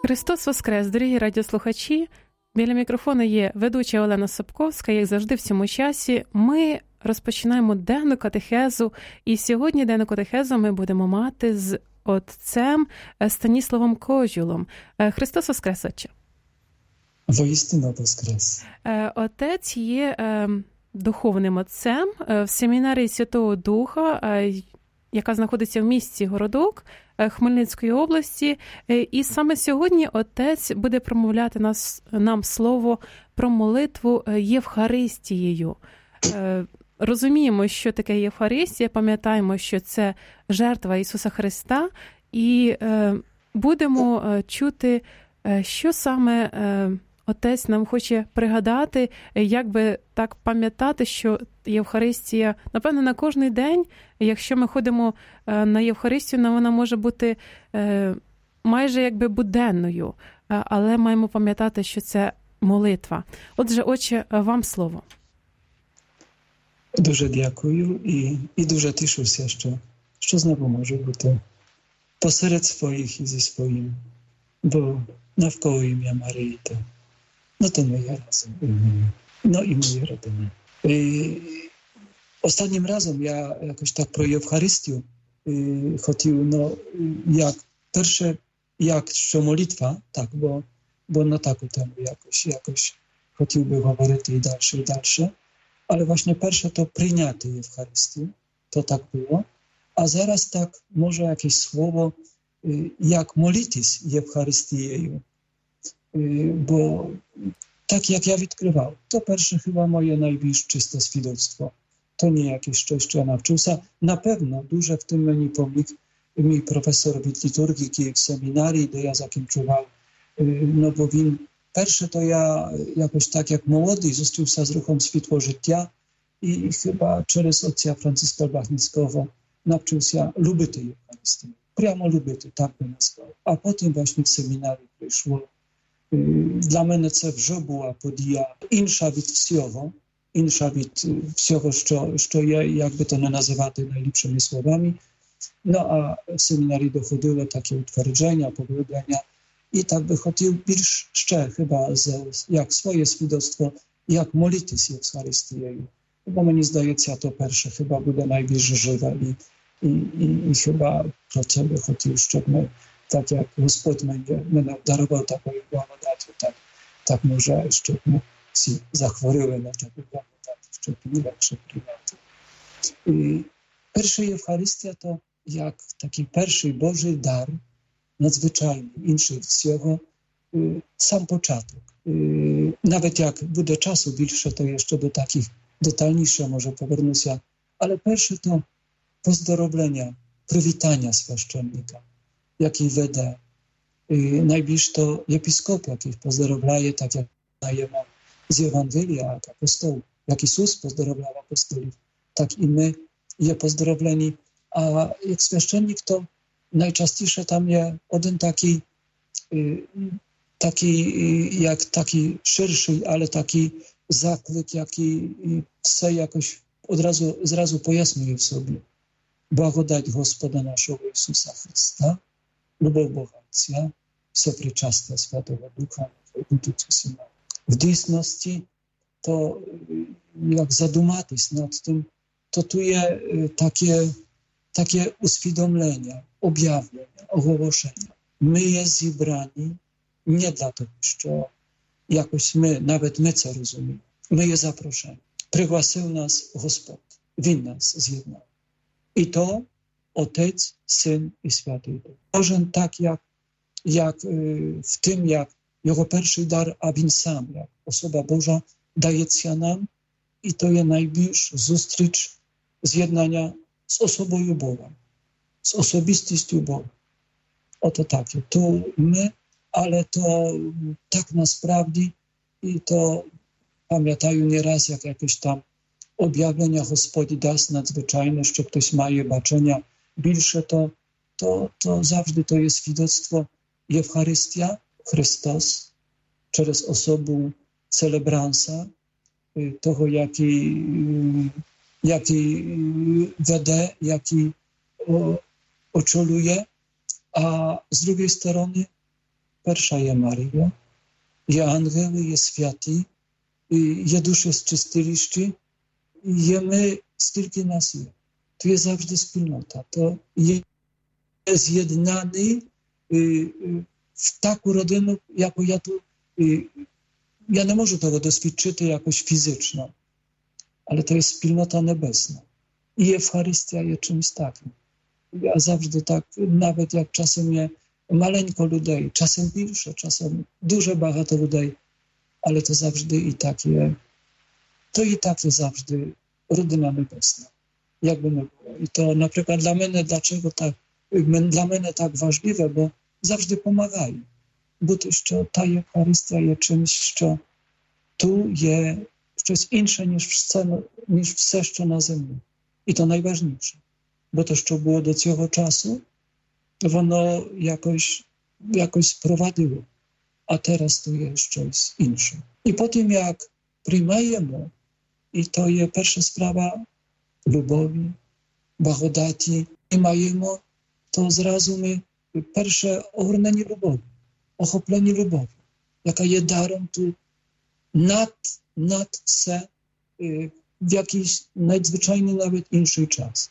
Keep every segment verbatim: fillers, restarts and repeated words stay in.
Христос Воскрес, дорогі радіослухачі! Біля мікрофону є ведуча Олена Собковська, як завжди в цьому часі. Ми розпочинаємо денну катехезу, і сьогодні денну катехезу ми будемо мати з отцем Станіславом Кожулом. Христос Воскрес, отче! Воістину Воскрес! Отець є духовним отцем в семінарії Святого Духа, яка знаходиться в місті Городок Хмельницької області. І саме сьогодні отець буде промовляти нас, нам слово про молитву Євхаристією. Розуміємо, що таке Євхаристія, пам'ятаємо, що це жертва Ісуса Христа, і будемо чути, що саме отець нам хоче пригадати, як би так пам'ятати, що Євхаристія, напевно, на кожний день, якщо ми ходимо на Євхаристію, вона може бути майже якби буденною, але маємо пам'ятати, що це молитва. Отже, отче, вам слово. Дуже дякую і, і дуже тішуся, що, що знову можу бути посеред своїх і зі своїм, бо навколо ім'я Марії то no to moje razem. No i moje rodziny. Ostatnim razem ja jakoś tak pro Eucharystię chciał, no jak pierwsze, jak що молитва, tak, bo, bo na taką temu jakoś, jakoś chciałby говорити i dalsze, i dalsze, ale właśnie pierwsze to przyjęcie Eucharystię, to tak było, a zaraz tak może jakieś słowo, jak modlić Eucharystieją. Bo tak jak ja odkrywał, to pierwsze chyba moje najbliższe świadectwo. To nie jakieś coś, co ja nauczyłem. Na pewno duże w tym mnie pomógł mój profesor liturgiki w seminarii, gdzie ja zakończywał. No bo win, pierwsze to ja jakoś tak jak młody został z ruchom światło życia i chyba przez ojca Franciszka Blachnickiego nauczył się lubić Eucharystię. Прямо lubić, tak bym nazwał. A potem właśnie w seminarii przyszło. Dla mnie це вже була подія інша від всього, інша від всього, що, що є, як би то не називати найліпшими словами. Ну, а в семінарі доходило такі утвердження, поглиблення. І так би хотів більш ще, хіба, як своє свідоцтво, як молитися Євхаристією. Бо мені здається, то перше хіба буде найбільш живе. І, і, і, і хіба про це би хотів, щоб ми tak jak Господь мене дарував такою благодаттю, так, так може, щоб ми всі захворіли на таку благодать, щоб її легше прийняти. І перша Євхаристія то як такий перший Божий дар, надзвичайний, інший всього, сам початок. І навіть як буде часу більше, то jeszcze do takich детальніше може повернуся, але перше то поздоровлення, привітання священника, який веде. І найбільш то єпископ, який поздоровляє, так як знаємо з Євангелія, як апостол, як Ісус поздоровляв апостолів, так і ми є поздоровлені. А як священник, то найчастіше там є один такий, такий як такий ширший, але такий заклик, який все якось одразу, зразу пояснює в собі. Благодать Господа нашого Ісуса Христа, любов Бога Отця, всепричастя Святого Духа, будуть усіма. В дійсності, то як задуматись над тим, то tu є таке, таке усвідомлення, об'явлення, оголошення. Ми є зібрані не для того, що якось ми, навіть ми це розуміємо. Ми є запрошені. Пригласив нас Господь, Він нас з'єднав. І то Отець, Син і Святий Дух. Кожен так, як, як в тим, як його перший дар, а він сам, як особа Божа, дається нам, і то є найбільш зустріч з'єднання з особою Бога, з особистістю Бога. Ото таке. То ми, але то так насправді, і то пам'ятаю не раз, як якось там об'явлення Господь дасть надзвичайне, що хтось має бачення більше, то, то, то завжди то є свідоцтво Євхаристія, Христос, через особу целебранса, того, який, який веде, який очолює, a z drugiej strony перша є Марія, є ангели, є святі, є душі з чистилищі, є ми, скільки нас є. То є завжди спільнота. То є з'єднаний в таку родину, яку я тут, я не можу того досвідчити якось фізично, але to jest спільнота небесна. І Євхаристія є чимось таким. Я завжди так, навіть як часом є маленько людей, czasem більше, czasem дуже багато людей, але то завжди і так є, то і так є завжди родина небесна, якби не було. І то, наприклад, для мене, dlaczego так, dla mnie tak ważliwe, bo zawsze pomagają. Bo to, że ta Eucharystia jest czymś, що tu jest щось інше, ніж все, ніж все, що на землі. І то найважливіше. Бо то, що було до цього часу, воно якось, якось провадило. А зараз то є щось інше. І потім, як приймаємо, і то є перша справа любові, благодаті, приймаємо, to zrazu my pierwsze ogornenie lubowi, ochоплені любові, яка є даром tu nad, nad все w jakiś nadzwyczajny nawet inszy czas.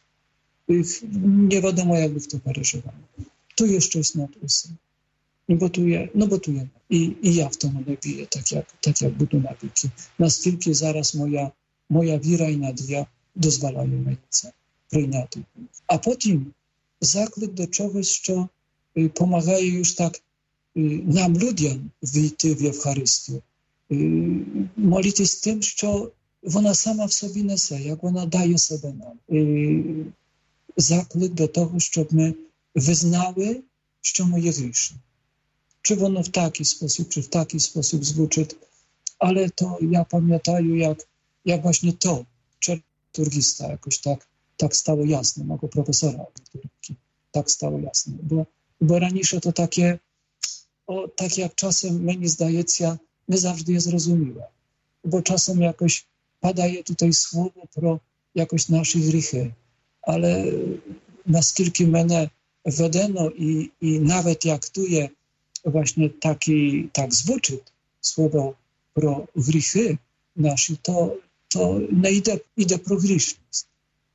Nie wiadomo, jakby w to przeżywało. Tu jest coś nad usem. No bo tu jest, no bo tu jest. I, i ja w to nabiję, tak jak, tak jak budu nabiki. Naskільки zaraz moja, moja wiara i nadzieja dozwalają mi це прийняти. А потім заклик до чогось, що допомагає już так нам, людям, війти в Євхаристію. Молитись тим, що вона сама в собі несе, як вона дає себе нам. Заклик до того, щоб ми визнали, що ми є грішні. Чи воно в такий sposób, чи в такий sposób звучить. Але то я пам'ятаю, як, як właśnie to, liturgista jakoś tak, tak stało jasne, mego profesora liturgii, tak stało jasne. Bo, bo раніше to takie, o, tak jak czasem mnie zdaється, nie zawsze jest zrozumiałe. Bo czasem jakoś padaje tutaj słowo pro jakoś nasze grzechy, ale naskільки мене ведено i, i nawet jak tu je właśnie taki, tak звучить słowo pro grzechy nasze, to, to nie idę, idę pro grzeszność.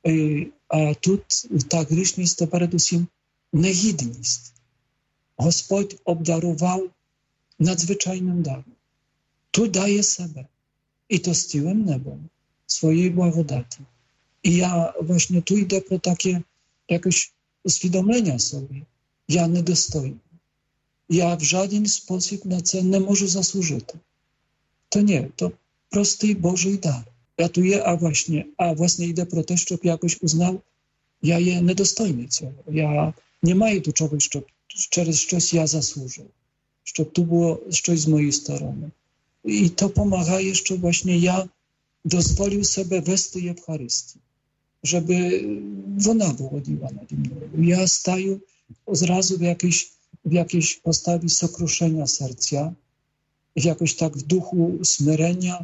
A тут ta grzeszność to передусім негідність. Господь обдарував надзвичайним даром. Tu daje себе. I to z tyłem nebem, swojej благодаті. I ja właśnie tu idę pro takie jakieś uswiadomienia sobie. Ja niedostojny. Ja w żaden sposób na це nie можу zasłużyć. To nie, to prosty Boży dar. Ja tu je, a właśnie, a właśnie idę pro to, żeby jakoś uznał, ja je niedostojny цього. Ja nie mаю tu czegoś, щоб через щось я заслужив. Щоб tu było щось z mojej strony. I to pomaga jeszcze właśnie ja dozwolił sobie wести Євхаристію, żeby wona wołodziła nad mną. Ja staju zrazu w jakiejś, w jakiejś postawie sokruszenia serca, jakoś tak w duchu smyrenia.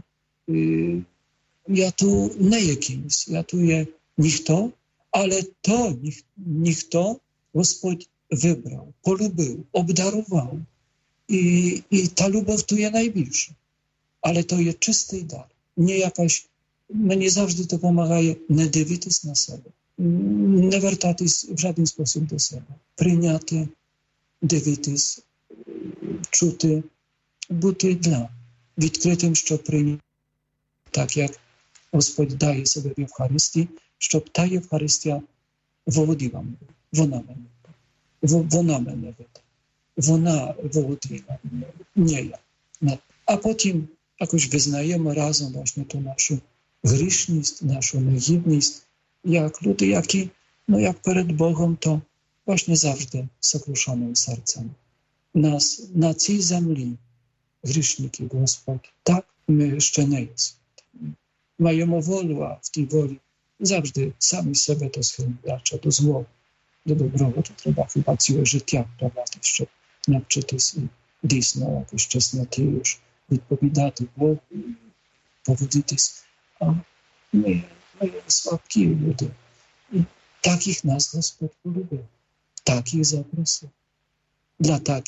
Ja tu nie jakimś, ja tu je ніхто, ale to ніхто Господь wybrał, polubił, obdarował. I, i ta любов tu jest najbliższa. Ale to jest czysty dar. Nie jakaś, mnie zawsze to pomaga nie дивитись na siebie. Nie wертатись w żaden sposób do siebie. Прийняти, дивитись, чути, бути для. Відкритим, щоб прийняти. Так як Господь дає себе в Євхаристії, щоб та Євхаристія володіла мене. Вона мене. Вона мене веде. Вона володіла мене. Не я. A potem jakoś wyznajemy razem właśnie tą naszą grzeszność, naszą niegідність, jak ludzie, jaki, no jak przed Bogiem, to właśnie zawsze sokruszonym sercem. Nas na tej ziemi, grzeszniki, Gospodь, tak my jeszcze nie jest. Mamy wolę, a w tej woli zawsze sami sobie to schylacza do zło, do dobrego, to trzeba chyba całe życie, prawda, щоб навчитись і дійсно якось чесноті już відповідати Богу, поводитись. А ми, ми слабкі люди. І таких нас Господь полюбив. Таких запросив. Для таких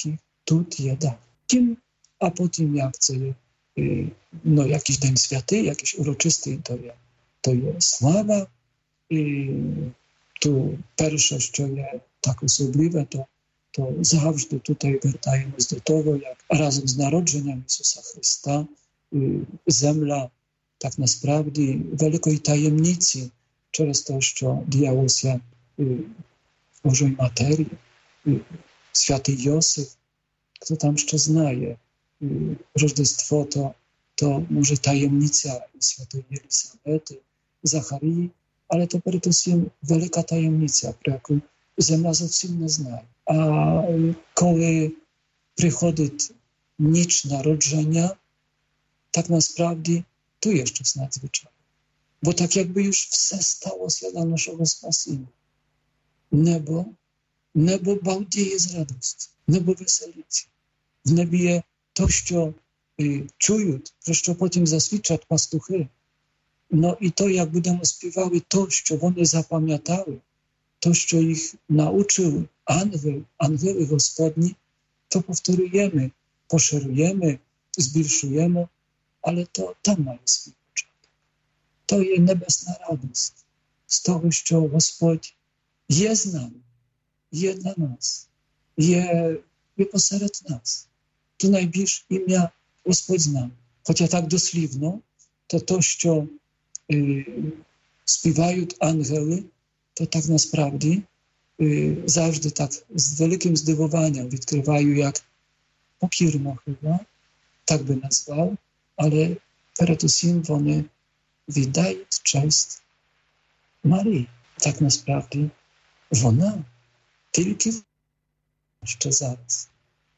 тут є дар. Тим, а потім, як це є, ну, якийсь день святий, якийсь урочистий, то є, то є слава. І то перше, що є так особливе, то, то завжди тут вертаємось до того, як разом з народженням Ісуса Христа земля так насправді великої таємниці через те, що діялося в Божій матерії, святий Йосиф, хто там ще знає, Рождество то, то може таємниця святої Єлисавети, Захарії, але то передусім велика таємниця, про яку земля зовсім не знає. А коли приходить ніч народження, так насправді tu jest coś nadzwyczajnego. Bo tak jakby już все сталося dla naszego spasienia. Niebo, niebo bałdzieje z radości, niebo weselicie. W niebie je to, co y, czują, to, co potem zaswidczą pastuchy. No i to, jak będą śpiewały to, co one zapamiętały, to, co ich nauczył anioł, anioły Gospodni, to powtórujemy, poszerujemy, zbierszujemy, ale to tam ma swój początek. To jest niebesna radość z tego, że Господь є z nami, є dla nas, є, є посеред нас. To najbliższe imię Господь z nami. Chociaż tak dosłowno, to to, co y, śpiewają anioły, to tak naprawdę y, zawsze tak z wielkim zdywowaniem odkrywają, jak pokirmo chyba, tak by nazwał, ale передусім вони віддають честь Марії. Так насправді вона тільки ще зараз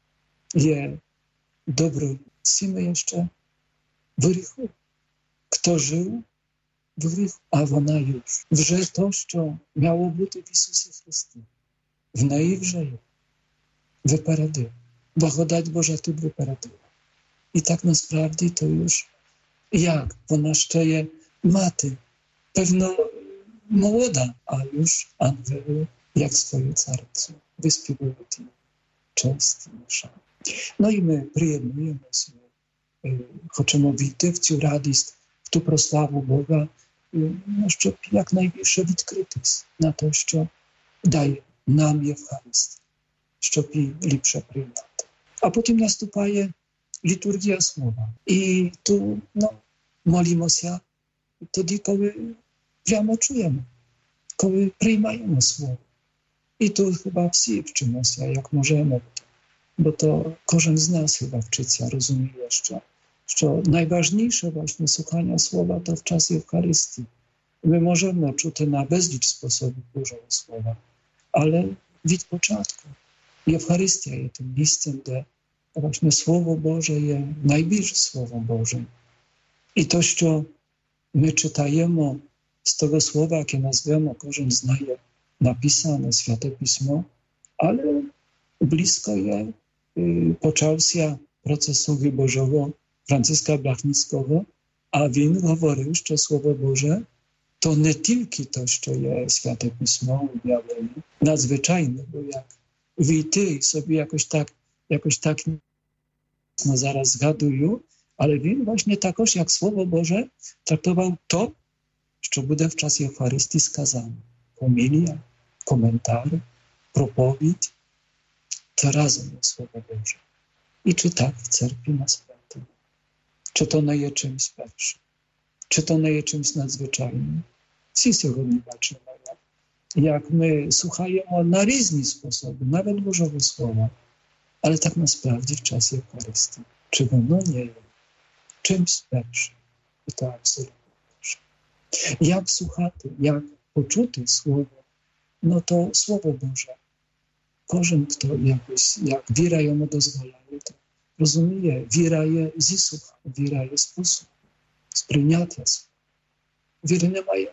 є доброю. Всі ми ще в гріху. Хто жив в гріху, а вона już. Вже то, що мало бути в Ісусі Христі. В неї вже є. Випередив. Благодать Божа тут випередила. I tak naprawdę to już jak, wona jeszcze je maty, pewno młoda, a już anioły jak swoje carcu wyśpiewały tym często nasza. No i my przyjemujemy się, chcemy widzieć w цю радість, w tu prosławu Boga, no, щоб jak najbільше відкритись на те, що дає нам Євхаристія, щоб її ліпше прийняти. А потім наступає liturgia słowa. I tu no, molimy się wtedy, kiedy прямо czujemy, kiedy przyjmujemy słowo. I tu chyba wszyscy wczymy się, jak możemy, bo to każdy z nas chyba wczycia, rozumie jeszcze, że najważniejsze właśnie słuchania słowa to w czasie Eucharystii. My możemy czuć na bezlicz sposobów Bożego Słowa, ale від początku. Eucharystia jest tym miejscem, gdzie właśnie Słowo Boże jest najbliższe Słowo Boże. I to, co my czytajemy z tego słowa, jakie nazwiemy, każdy znaje napisane Święte Pismo, ale blisko je y, począł się procesowi Bożego Franciszka Blachnickiego, a він говорив, що Слово Боже to nie tylko to, co jest Święte Pismo objawione, nadzwyczajne, bo jak wy ty sobie jakoś tak jakoś tak no zaraz zgaduję, ale він właśnie takoż jak Słowo Boże traktował to, co będzie w czasie Eucharystii skazane. Homilia, komentarz, propowiedź, to razem jest Słowo Boże. I czy tak w cerkwi nas spęta? Czy to nie jest czymś pierwszym? Czy to nie jest czymś nadzwyczajnym? Wszyscy sьогодні бачимо, jak, jak my słuchajemy na różne sposoby, nawet Bożego Słowa. Ale tak naprawdę w czasie Eucharystii, czy ono nie jest czymś lepszym. I to absolutnie lepsze. Jak słuchać, jak poczuć Słowo, no to Słowo Boże. Każdy, kto jakoś, jak wiera jemu dozwalaje, to rozumie, wiera je zisłucha, wiera je sposób spryjnięcia słowa. Wiery nie mają.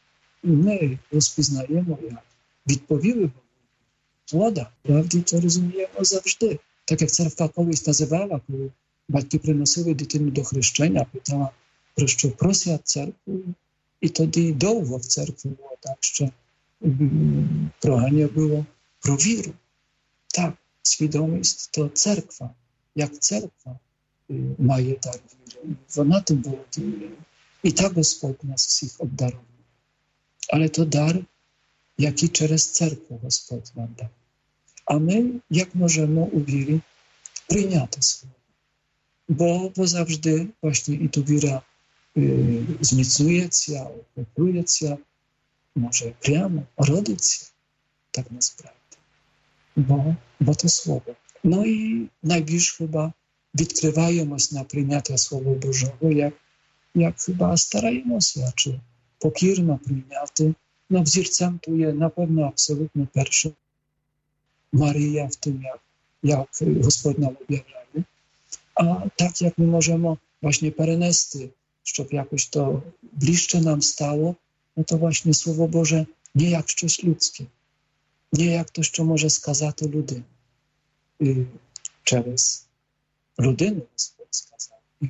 My rozpoznajemy, jak відповіли Bogu. Вода, правді, це розуміємо завжди. Так як церква колись називала, коли батьки приносили дитину до хрещення, питала, про що просять церкву. І тоді довго в церкві було так, що прохання було про віру. Так, świadomość to cerkwa. Jak cerkwa maje dar wiry. Bo na tym było i tak Gospodь nas wszystkich obdarował. Ale to dar, jaki przez cerkwę Gospodь nam dał. A my, jak możemy uwierzyć, przyjmiać słowo. Bo, bo zawsze właśnie i tu wiera y, wzmacniuje się, opiekuje się, może prямо rodzi się, tak naprawdę. Bo, bo to słowo. No i najbliżej chyba odkrywajemy na przyjęcie Słowa Bożego, jak, jak chyba starajemy się, czy pokierno przyjęty. No wzorcem tu jest na pewno absolutnie pierwszy Maryja w tym, jak, jak Gospodь nam objawiaje. A tak jak my możemy właśnie perenesty, żeby jakoś to bliższe nam stało, no to właśnie Słowo Boże nie jak coś ludzkie, nie jak to, co może skazać ludy. I przez ludyny Gospodь skazał i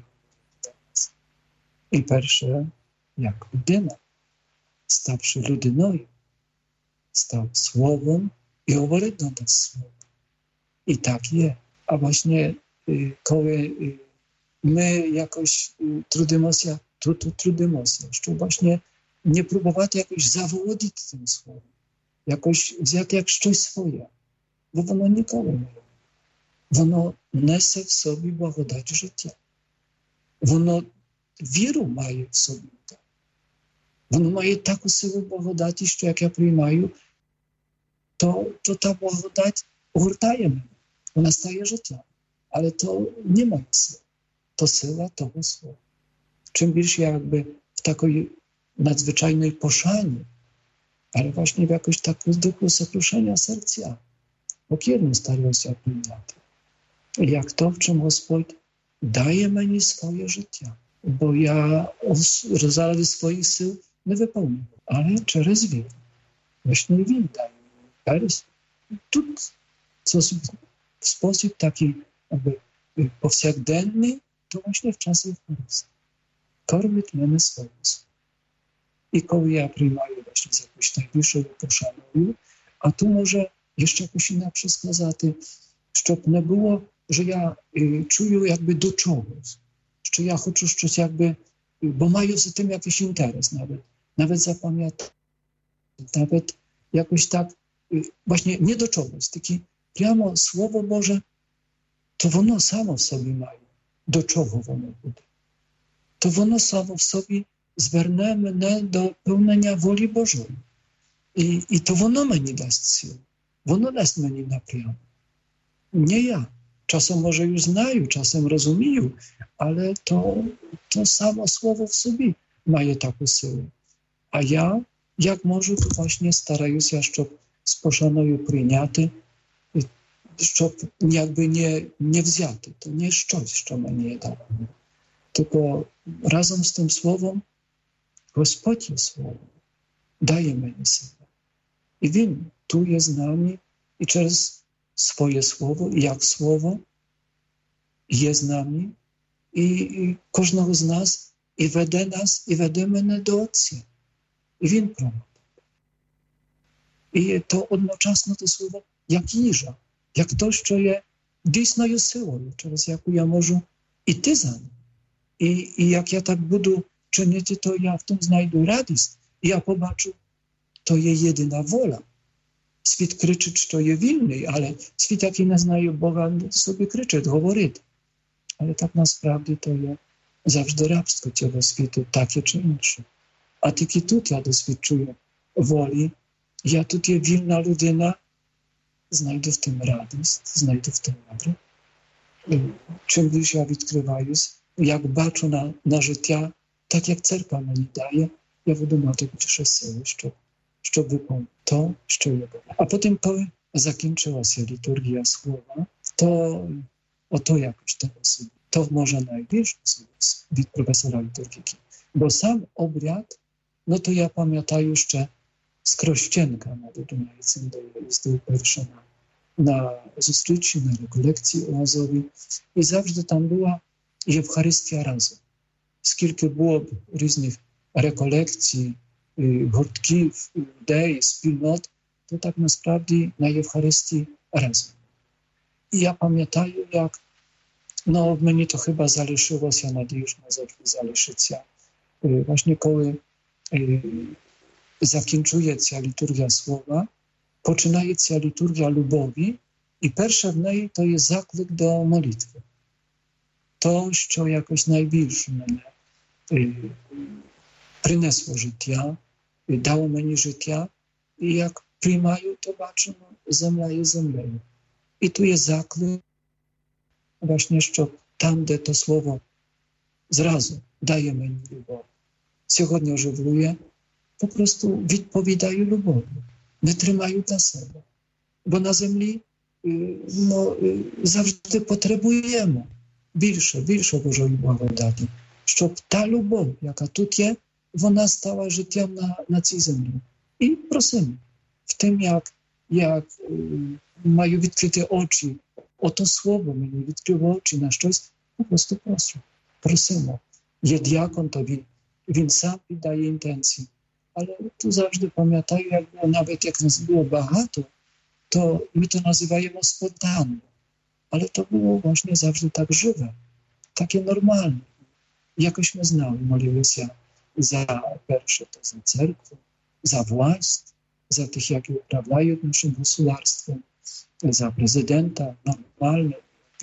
I pierwsze, jak ludyna, stawszy ludynою, stał Słowem i mówi do nas Słowo. I tak jest. A właśnie koły my jakoś trudimy się, trudimy się, że właśnie nie próbować jakoś zawodzić tym słowem, jakoś wziąć jak coś swoje, bo ono nikogo nie robi. Ono niesie w sobie błagodać życia. Ono wieru ma w sobie. Ono ma taką siłę błagodati, że jak ja przyjmuję, to, to ta błagodać ogórtaje mnie. Ona staje życiem. Ale to nie ma siły. To siła tego słowa. Czym bliżej jakby w takiej nadzwyczajnej poszanie, ale właśnie w jakoś takim duchu zakruszenia serca, pokiernie starają się przyjmować. Jak to, w czym Gospodь daje mi swoje życie, bo ja z swoich sił nie wypełnię, ale przez wiarę. Właśnie Він daje mi. Tu w sposób taki jakby powszechny, to właśnie w czasach Eucharystii. Kormić mnie swoim słowem. I kiedy ja przyjmuję właśnie z jakąś najwyższą poszanuję, a tu może jeszcze jakoś inaczej skazać, żeby nie było, że ja y, czuję jakby do czegoś, że ja chcę coś jakby, bo mają z tym jakiś interes nawet, nawet zapamiętać, nawet jakoś tak, y, właśnie nie do czegoś, tylko prямо Słowo Boże, to ono samo w sobie ma, do czego ono będzie. To ono samo w sobie zwerне mnie do pełnienia woli Bożej. I, i to ono mnie daсть sił. Ono daсть mnie napряму. Nie ja. Czasem może już znają, czasem rozumieją, ale to, to samo słowo w sobie ma taką siłę. A ja, jak może, to właśnie staraję się, żeby z poszaną przyjęty, щоб jakby nie, nie wzięty. To nie jest coś, co mnie dało. Tylko razem z tym słowem Gospodь jest słowem. Daje mnie siłę. I Він tu jest z nami i przez swoje słowo, jak słowo jest z nami i, i każdego z nas i веде nas i веде мене до Отця. I Він prowadzi. I to jednocześnie to słowo jak їжа. Jak ktoś, co je dійсною силою, через яку я можу іти за ним. І, і як я так буду чинити, то я в тому знайду радість. І я побачу, то є єдина воля. Світ кричить, що є вільний, але світ, який не знає Бога, собі кричить, говорить. Але так насправді то є завжди рабство цього світу, таке чи інше. А тільки тут я досвідчую волі, я тут є вільна людина, znajdę w tym radość, znajdę w tym nagrodę. Czym bliżej ja odkrywаю, jak baczę na, na życie, tak jak cerkwa mnie daje, ja będę miał te bільше siły, żeby wypełnić to, co ja będę. A potem, kiedy zakończyła się liturgia słowa, to o to jakoś tego sobie. To może najbliżej sobie від profesora liturgiki. Bo sam obrяд, no to ja pamiętam jeszcze Скрощенка на Дунайцем, де я їздив перше на, на зустрічі, на реколекції у Азові. І завжди там була Євхаристія разом. Скільки було б різних реколекцій, гуртків, людей, спільнот, то так насправді на Євхаристії разом. I ja pamiętam, jak no mnie to chyba залишило, я надеюсь, назавжди залишиться. Właśnie коли закінчується літургія слова, починається літургія любові, і перше в неї то є заклик до молитви. То, що якось найбільше мене принесло життя, дало мені життя, і як приймаю, то бачимо, земля є землею. І tu є заклик, właśnie, що там, де то слово зразу дає мені любов, сьогодні оживлює, по prostu відповідаю любов'ю, не тримаю для себе. Бо на землі no, завжди потребуємо більше, більше Божої благодаті, щоб та любов, яка тут є, вона стала життям на, на цій землі. І просимо в тим, як, як маю відкрити очі, ото слово мені відкрило очі на щось, по просто прошу. Просимо. Є діакон, то він, він сам піддає інтенції. Але tu завжди пам'ятаю, як було, навіть як нас було багато, to my to nazywamy spontanicznie, ale to było właśnie zawsze tak żywe, takie normalne. Jakoś my znali, modlili się za pierwsze, to za cerkwę, za władztwo, za tych, jak uprawiają naszym gospodarstwem, za prezydenta, normalne,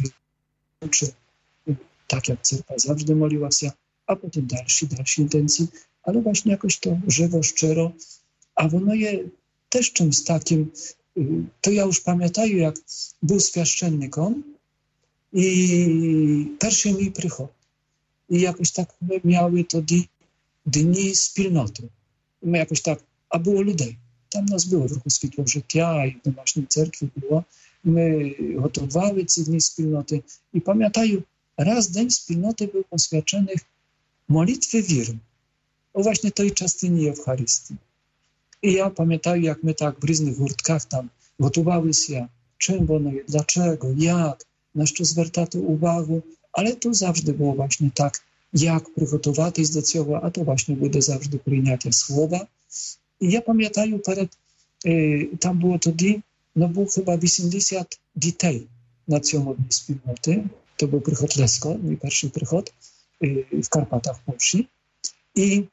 czy tak jak cerkwa zawsze modliła się, a potem dalszy, dalszy intencji, ale właśnie jakoś to żywo, szczero, a ono jest też czymś takim. To ja już pamiętam, jak był święcennikiem i pierwszy mój przychód. I jakoś tak my miały to dni, dni wspólnoty. My jakoś tak, a było ludzi. Tam nas było w ruchu Światło Życia i w domasznej cerkwi było. My gotowały te dni wspólnoty. I pamiętam, raz dzień wspólnoty był poświęcony modlitwie wirm. O właśnie tej частині Євхаристії. I ja pamiętam, jak my tak w różnych hurtkach tam gotowały się, czym ono jest, dlaczego, jak, na co zwracać uwagę, ale to zawsze było właśnie tak, jak przygotować do tego, a to właśnie będzie zawsze przyjęcie słowa. I ja pamiętam, przed, y, tam było wtedy, no było chyba osiemdziesiąt dzieci na całej wspólnoty, to był przychód Lesko, mój pierwszy przychód y, w Karpatach Polski. I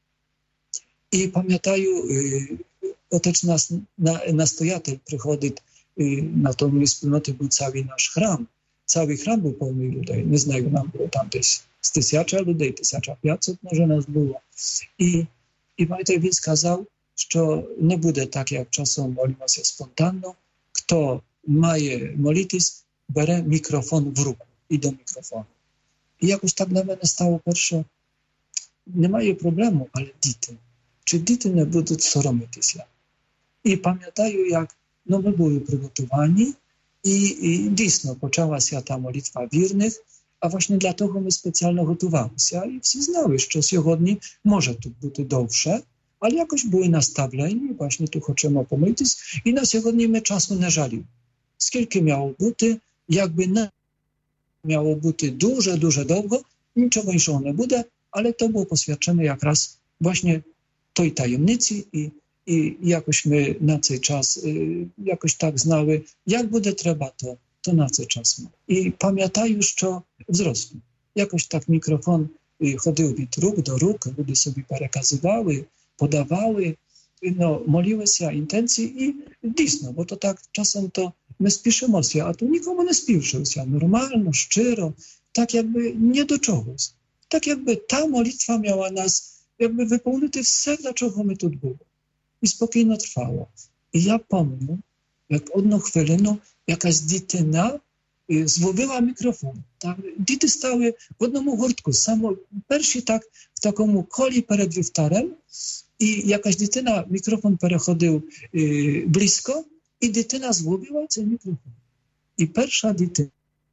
I pamiętam, otecz nas na, nastojatel przychodzi na tą wspólnotę, był cały nasz chram. Cały chram był pełny ludzi. Nie znają, nam było tam gdzieś z tysiąca ludzi, tysiąca pięćset może nas było. I, i pamiętam, więc kazał, że nie będzie tak, jak czasem molimy się spontanno. Kto ma molitis, bierze mikrofon w ruku i do mikrofonu. I jakoś tak dla mnie stało pierwsze, nie ma problemu, ale dzieci. Czy dzieci nie będą soromić się. I pamiętają, jak no, my byli przygotowani i, i dійсно poczęła się ta modlitwa wiernych, a właśnie dlatego my specjalnie gotowali się i wszyscy znały, że сьогодні może tu być dłuższe, ale jakoś były nastawieni, właśnie tu chcemy pomylić i na сьогодні my czasu nie żali. Skільки miało być, jakby nie miało być dużo, dużo długo, niczego innego nie będzie, ale to było poświadczone jak raz właśnie tej tajemnicy i, i jakoś my na ten czas y, jakoś tak znały, jak będzie trzeba, to, to na ten czas. I pamiętają, że wzrosły. Jakoś tak mikrofon y, chodził od róg do róg, ludzie sobie przekazywały, podawały, no, modliły się intencji i dійсно, bo to tak czasem to my spieszymy się, a tu nikomu nie spieszył się, normalno, szczero, tak jakby nie do czegoś. Tak jakby ta modlitwa miała nas jakby wypełnić wszystko, dlaczego my tu byli. I spokojnie trwało. I ja pamiętam, jak одну chwilę jakaś dziewczyna złowiła mikrofon. Tam dzieci stały w jednym hurtku, samo pierwszy tak w takim koli przed wiwtarem i jakaś dziewczyna mikrofon przechodził y, blisko i dziewczyna złowiła ten mikrofon. I pierwsza dziewczyna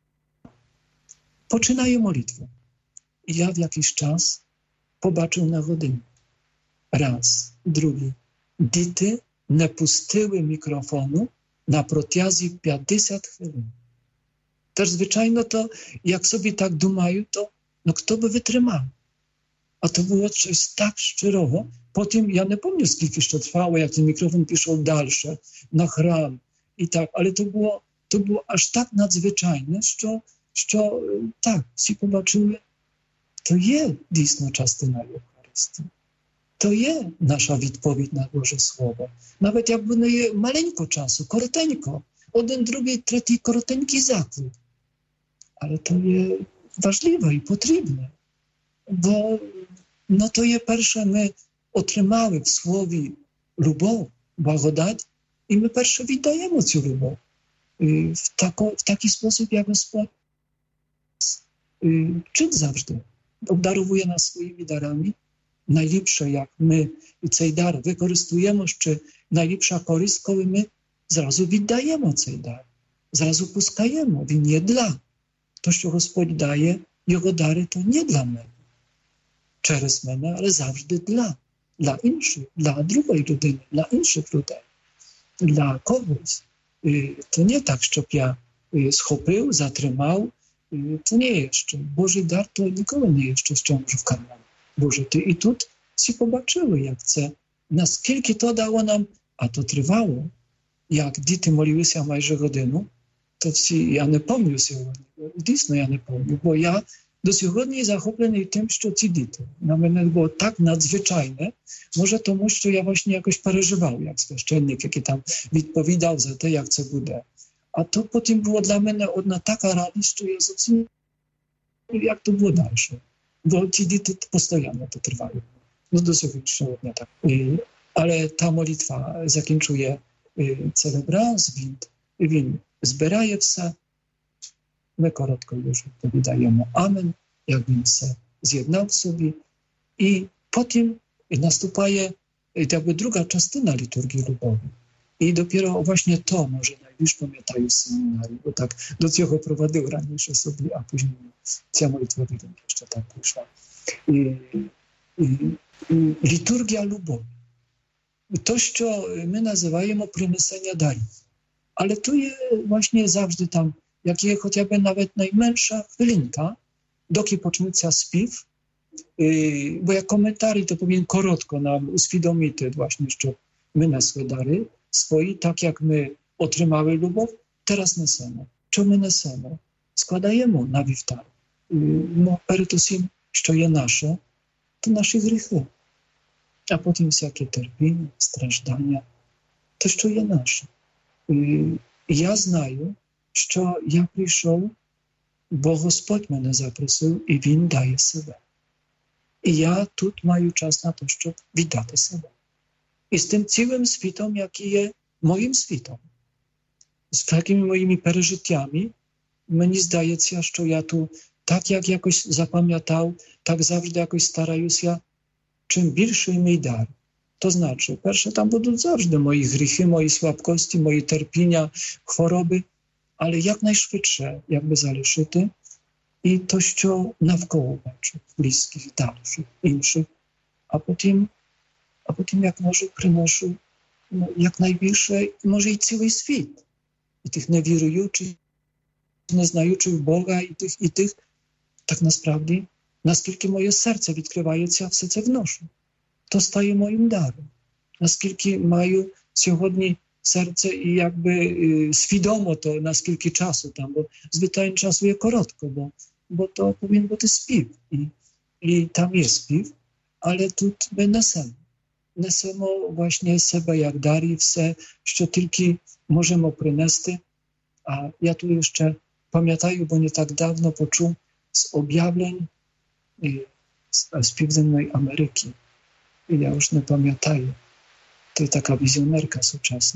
poczynaje modlitwę. I ja w jakiś czas pobaczył na godzinę. Raz, drugi. Dzieci nie puściły mikrofonu na протязі pięćdziesiąt chwilin. Też zwyczajno to, jak sobie tak dumają, to no kto by wytrzymał? A to było coś tak szczerowo. Potem, ja nie pamiętam, skільки jeszcze trwało, jak ten mikrofon piszą dalsze, na chram i tak, ale to było, to było aż tak nadzwyczajne, що, що так, всі побачили, то є дійсно частина Євхаристії. То є наша відповідь на Боже Слово. Навіть як воно є маленько часу, коротенько, один, другий, третій коротенький заклик. Але то є важливе і потрібне. Бо no to je перше, ми отримали в Слові любов, благодать, і ми перше віддаємо цю любов. І в, тако, в такий спосіб, як Господь вчить завжди. Обдаровує нас своїми дарами. Найліпше, як ми цей дар використовуємо, що найліпша користь, коли ми зразу віддаємо цей дар. Зразу пускаємо. Він є для. То, що Господь дає, його дари, то не для мене. Через мене, але завжди для. Для інших, для другої людини, для інших людей. Для когось. І то не так, щоб я схопив, затримав. І то не є що. Божий дар, то ніколи не є що, що може в карман вложити. І тут всі побачили, як це, наскільки то дало нам, а то тривало. Як діти молилися майже годину, то всі, я не пам'ятаю сьогодні. Дійсно, я не пам'ятаю, бо я до сьогодні захоплений тим, що ці діти. На мене було так надзвичайне, може тому, що я właśnie якось переживав, як священник, який там відповідав за те, як це буде. А то потім було для мене одна така радість, що я зовсім як то було далі. Бо ці діти постійно to trwają. No do słowniczego dnia tak. Ale ta modlitwa zakończuje celebrans, він, він збирає все. Ми коротко już відповідаємо Амен, як він все з'єднав собі. І потім наступає jakby druga частина liturgii lubowej. I dopiero właśnie to może najbliżej pamiętają w seminarium, bo tak do цього проводив раніше собі, а później ця молитва jeszcze tak wyszła. I, i, i liturgia lubowi. To, що ми називаємо принесення дарів. Але то є właśnie завжди там, як є хоча б навіть найменша хвилинка, доки почнеться спів, і, бо як коментарі, то повинен коротко нам усвідомити właśnie, що ми несли дари свої, так як ми отримали любов, teraz несемо. Що ми несемо? Складаємо на вівтар. No, перед усім, що є наше, то наші гріхи. А потім всяке терпіння, страждання, то, що є наше. І я знаю, що я прийшов, бо Господь мене запросив, і Він дає себе. І я тут маю час на те, щоб віддати себе. І з тим цілим світом, який є моїм світом, з такими моїми пережиттями, мені здається, що я тут так як якось запам'ятав, так завжди якось стараюся, чим більший мій дар. To znaczy, перше, там будуть завжди мої гріхи, мої слабкості, мої терпіння, хвороби, але якнайшвидше, якби залишити, і то, що навколо бачу, близьких, dalszych, інших, а потім, а потім як можу, приношу ну, якнайбільше, може і цілий світ, і тих невіруючих, не знаючих Бога, і тих, і тих, так насправді, наскільки моє серце відкривається, все це вношу. То стає моїм даром. Наскільки маю сьогодні серце і якби і, свідомо то, наскільки часу там, бо звичайно часу є коротко, бо, бо то повинен бути спів. І, і там є спів, але тут ми несемо. Несемо właśnie себе як дар і все, що тільки можемо принести. А я тут ще пам'ятаю, бо не так давно почув з об'явлень з, з Південної Америки. I ja już nie pamiętam. To jest taka wizjonerka współczesna.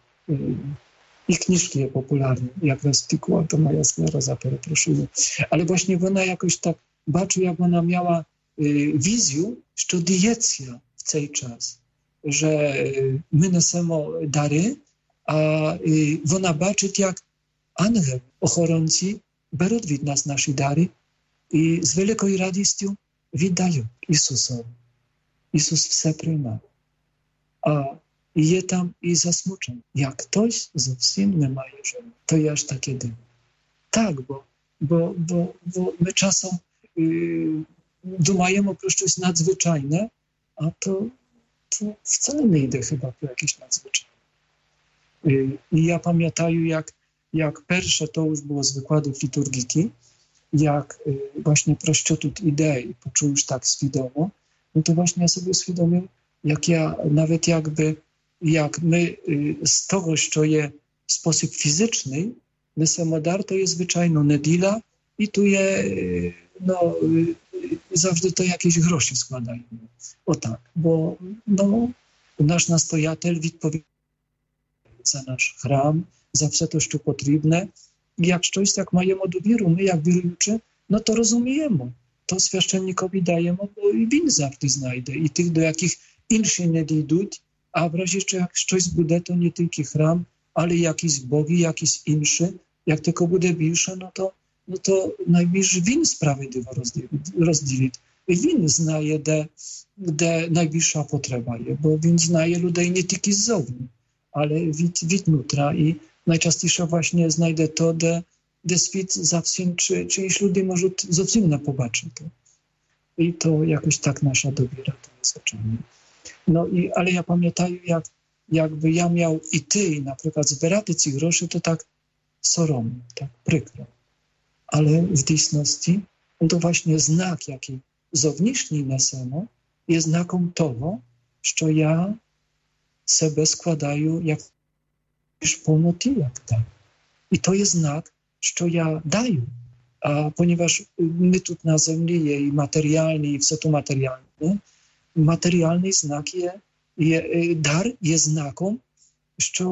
I książki je popularne. Jak rozpikła, to moja skleroza, przepraszam. Ale właśnie ona jakoś tak baczy, jak ona miała wizję, że diecja w tej czas, że my nesemy dary, a ona baczy, jak angel ochronci biorą od nas nasze dary i z wielką radością відdają Jezusowi. Ісус все приймав. А є там і засмучений. Як хтось зовсім не має життя. То я ж таки дивлю. Так, бо, бо, бо, бо ми часом і, думаємо про щось надзвичайне, а то, то wcale не йде chyba про якесь надзвичайне. І, і я пам'ятаю, як jak pierwsze to już było z wykładów liturgiki, jak y, właśnie prościutut idei poczuł już tak świadomo, no to właśnie ja sobie uświadomił, jak ja nawet jakby, jak my y, z tego, co je w sposób fizyczny, my samodar to jest zwyczajno nedila i tu je, y, no, y, zawsze to jakieś groszy składają. O tak, bo no, nasz nastojatel odpowiada za nasz chram, za wszystko, co potrzebne. I jak coś tak majemy do wiru, my jak wierujący, no to rozumiemy. To święcennikowi dajemy, bo i win zawsze znajdę. I tych, do jakich innych nie dojdą, a w razie jeszcze jak coś będzie, to nie tylko chram, ale jakiś bogi, jakiś inszy. Jak tylko będzie większe, no to, no to najbliższy win sprawiedliwie rozdzielić. I win znaje, gdzie, gdzie najbliższa potrzeba jest, bo win znaje ludzi nie tylko z zewnątrz, ale wid, wid nutra i najczęściej właśnie znajdę to, gdzie, gdzie świat zawsze, czy, czyjś ludzie może zawsze pobaczyć to. I to jakoś tak nasza dobiera, to jest oczywiście. No i, ale ja pamiętam, jak, jakby ja miał i ty, na przykład zbierać ci groszy, to tak soromnie, tak prykro. Ale w dzisiejszości to właśnie znak, jaki zewnętrzny nesemo, jest znakiem tego, że ja sobie składaję jak pełnoty, jak tak. I to jest znak, że ja daję. A ponieważ my tu na ziemi jest i materialny, i wszystko materialne, materialny znak jest, je, dar jest znakiem, że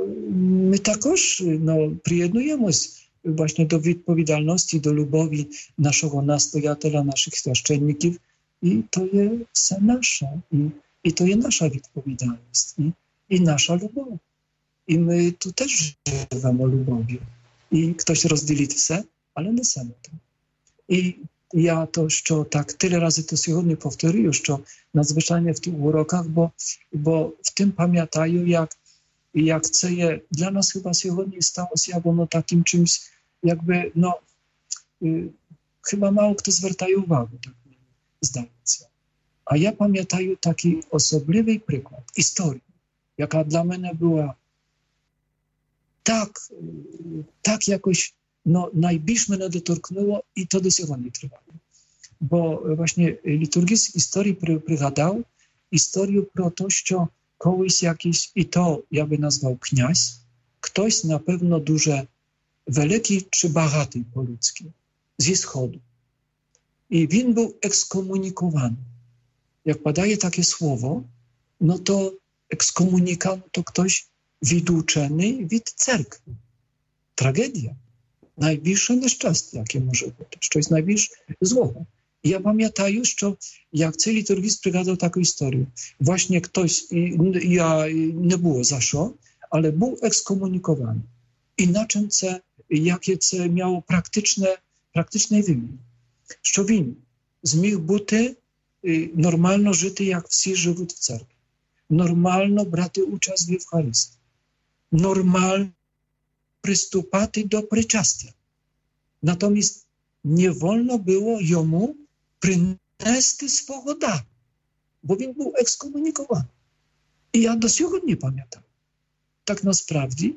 my także no, przyjednujemy właśnie do odpowiedzialności, do lubowi naszego nastojatela, naszych święcenników i to jest nasze. I, i to jest nasza odpowiedzialność i, i nasza lubow. I my tu też żyjemy o lubowi. I ktoś rozdzieli wszystko, ale nie samo to. I ja to jeszcze tak tyle razy to сегодня powtórzę, jeszcze nadzwyczajnie w tych urokach, bo, bo w tym pamiętają, jak, jak chcę je, dla nas chyba сегодня stało się no, takim czymś, jakby, no, y, chyba mało kto zwraca uwagę, tak zdaje się. A ja pamiętam taki osobliwy przykład, historii, jaka dla mnie była tak, tak jakoś, no, najbliższe mnie dotknęło i to do сегодня trwa. Bo właśnie liturgia z historii przygadał historię pro to, że kogoś jakiś, i to ja by nazwał kniaz, ktoś na pewno duże wielki czy bogaty po ludzki, ze wschodu. I on był ekskomunikowany. Jak padaje takie słowo, no to ekskomunikowany to ktoś wyuczony wid cerkwi. Tragedia. Najbliższe nieszczęście, jakie może być. To jest najbliższe zło. I ja pamiętam już, że jak cały liturgist przygadał taką historię. Właśnie ktoś, ja nie było za co, ale był ekskomunikowany. I na czym ce, jakie ce miało praktyczne, praktyczne wymiar. Що він зміг бути нормально жити, як всі живуть в церкві. Нормально брати участь в Євхаристії. Нормально приступати до причастя. Натомість не wolno było йому принести свого дару, бо він був екскомунікований. І я до сьогодні пам'ятаю. Так насправді,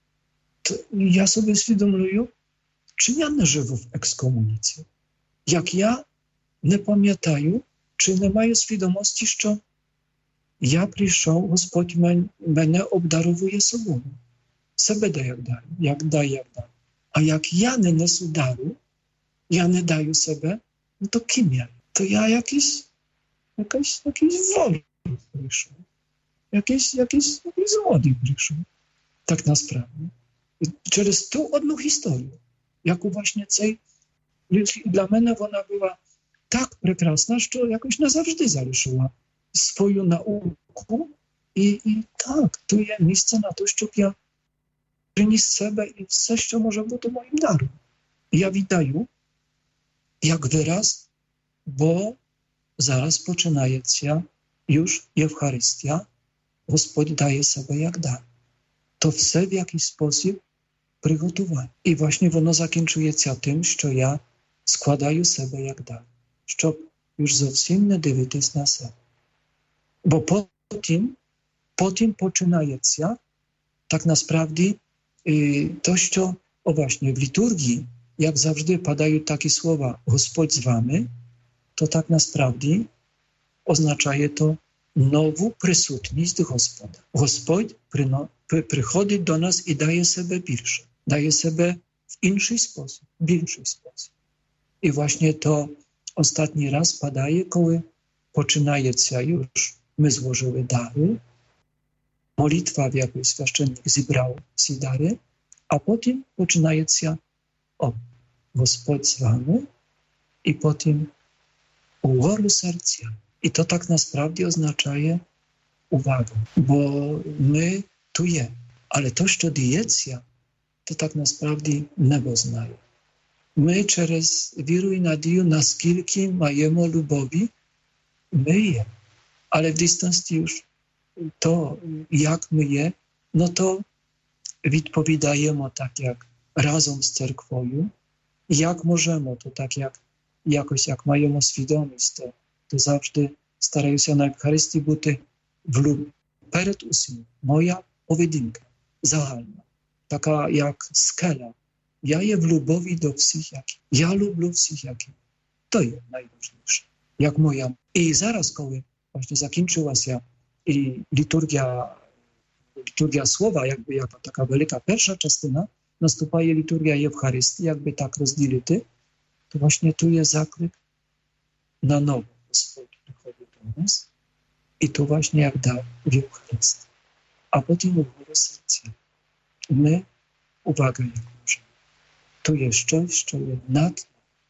я собі усвідомлюю, чи я не живу в екскомуніції. Jak ja nie pamiętam, czy nie mają świadomości, że ja przyszedł, Господь mnie obdarowuje sobą. Sebe da jak daje, jak daje, jak daje. A jak ja nie nesu daru, ja nie daję sobie, no to kim ja? To ja jakiś, jakiś, jakiś wolny przyszedł. Jakiś, jakiś, jakiś złodziej przyszedł. Tak naprawdę. Przez tą jedną historię, jaką właśnie tej dla mnie ona była tak prekrasna, że jakoś na zawsze zaliczyła swoją naukę i, i tak, tu jest miejsce na to, żeby ja przyniósł sobie i wszystko, co może być moim darem. I ja witaję, jak wyraz, bo zaraz poczynaje się już Eucharystia, Gospodź daje sobie jak dar. To wszystko w jakiś sposób przygotowane. I właśnie ono zakończuje się tym, że ja składają sobie jak dar, щоб już zowsім nie дивитись na siebie. Bo potem, potem poczynaje się tak naprawdę to, що, o właśnie, w liturgii, jak zawsze padają takie słowa Господь z wami, to tak naprawdę oznacza to nową присутність Господа. Господь приходить до нас і дає себе більше, дає себе в інший спосіб, більший спосіб. І, właśnie, to ostatni raz padaje, коли починається już, my złożyły dary, molitwa, w jakiej święcennik zebrał ці dary, a potem починається o, Господь z wami i potem uгору serca. I to tak naprawdę oznacza uwagę, bo my tu je, ale to, co dzieje, to tak naprawdę niebo znaje. My przez wierę i nadzieję, naskільки маємо любові, my je, ale w dystancji już to, jak my je, no to відповідаємо tak, jak razem z cerkwoju, jak możemy, to tak, jak jakoś, jak маємо świadomość, to, to zawsze starają się na Eucharystii być w перед усім. Moja powedinka zagalna, taka jak skala. Ja je w lubowi do всіх, jak ja lubię всіх, jak to jest najważniejsze. Jak moja. I zaraz, kiedy właśnie zakończyła się i liturgia, liturgia słowa, jakby jako taka wielka pierwsza częścina, następuje liturgia Eucharystii, jakby tak rozdzielity, to właśnie tu jest zaklик na nowo. Господь приходить до нас, і то właśnie як дар в Євхаристії. А потім у гору серця. Ми, увага, як можемо. То є щось, що є над,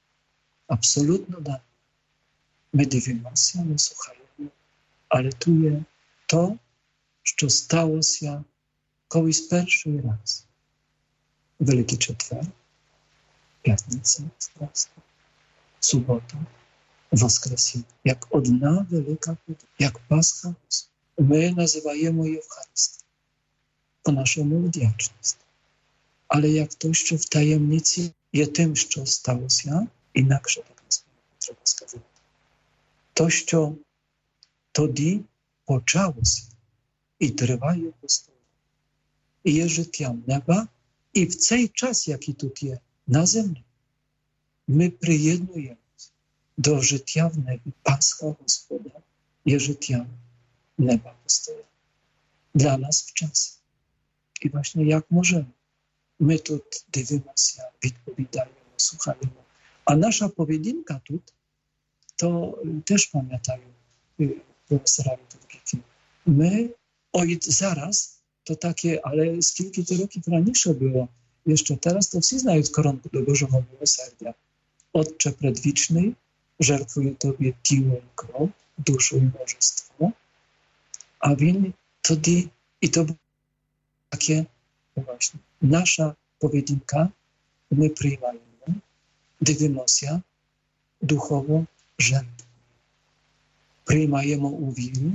абсолютно над. Ми дивимося, ми слухаємо, але то є то, що сталося колись перший раз. Великий четвер, п'ятниця, Страстна, субота, Воскресіння, як одна велика подія, як Пасха. Ми називаємо Євхаристію по нашому вдячності. Але як то, що в таємниці є тим, що сталося, інакше так насправді треба сказати. То, що тоді почалося і триває постійно. І є життям неба, і в цей час, який тут є на землі, ми приєднуємо do życia w niebie. Pascha Gospoda jest życiem nieba postoju. Dla nas w czasie. I właśnie jak możemy. My tu dywimy się, odpowiadamy, słuchamy. A nasza powedinka tu, to też pamiętają profesorowie Turkiki. My, oj, zaraz, to takie, ale z kilku to roków raniejsze było. Jeszcze teraz to wszyscy znają koronku do Bożego Miłosierdzia. Otcze Predwiczny, żertwuję Tobie ciło i krew, duszę i bożestwo. A Він тоді, і то таке, właśnie, nasza powedinka, my приймаємо, дивимося, духово жертву. Приймаємо у віру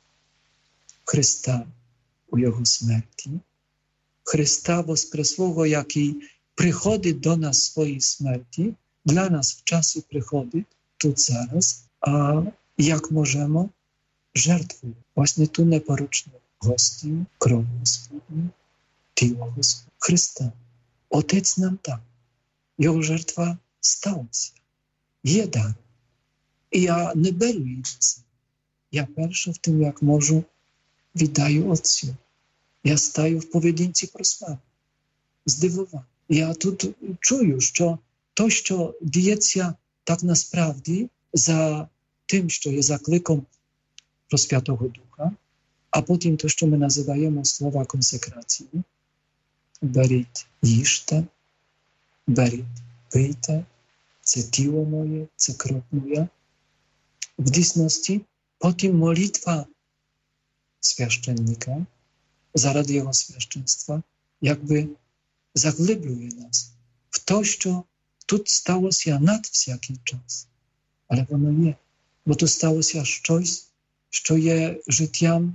Христа у Його смерті, Христа Воскреслого, який приходить до нас в своїй смерті, для нас в часі приходить, тут зараз, а як можемо жертву. Właśnie tu непорочно гостю, кров Господню, тіло Господнє, Христа. Отець нам так. Його жертва сталася. Є дар. І я не беру її. Я перше в тим, як можу, віддаю Отцю. Я стаю в поведінці прослави. Здивував. Я тут чую, що то, що діється так насправді за тим, що є закликом про Святого Духа, а потім то, що ми називаємо слова консекрації. Беріть, їжте, беріть, пийте, це тіло моє, це кров моя. W dysności, potem modlitwa święcennika, zarad jego święczeństwa, jakby zagłębiuje nas w to, co tu stało się nad wszelki czas. Ale ono nie, bo to stało się coś, co jest życiem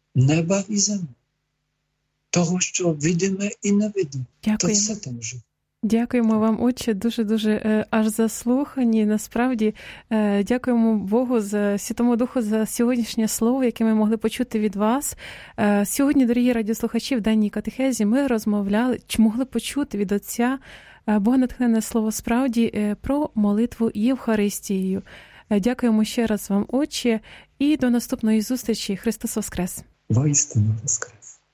nieba i ziemi. Того, що видиме і невидиме. То це там живе. Дякуємо вам, Отче, дуже-дуже аж заслухані. Насправді, дякуємо Богу, за Святому Духу, за сьогоднішнє слово, яке ми могли почути від вас. Сьогодні, дорогі радіослухачі, в даній катехезі ми розмовляли, чи могли почути від Отця богонатхненне слово справді про молитву Євхаристією. Дякуємо ще раз вам, Отче, і до наступної зустрічі. Христос Воскрес! Воістину Воскрес!